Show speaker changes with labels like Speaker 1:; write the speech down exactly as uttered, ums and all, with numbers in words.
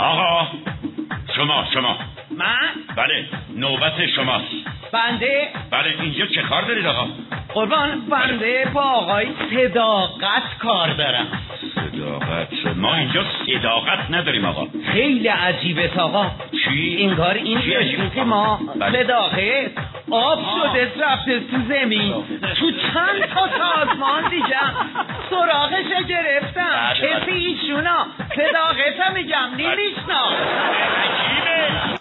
Speaker 1: آقا شما شما
Speaker 2: من؟
Speaker 1: بله نوبت شماست.
Speaker 2: بنده؟
Speaker 1: بله اینجا چه کار دارید آقا؟
Speaker 2: قربان بنده با آقای صداقت کار دارم.
Speaker 1: صداقت؟ ما اینجا صداقت نداریم آقا.
Speaker 2: خیلی عجیبه آقا.
Speaker 1: چی؟
Speaker 2: انگار این که ما
Speaker 1: بله.
Speaker 2: صداقت آب شده رفته تو زمین تو چند تا سازمان دیگه سراغش گرفتم.
Speaker 1: بله، بله.
Speaker 2: کسی ایشونا صداقت میگم نیمیشنا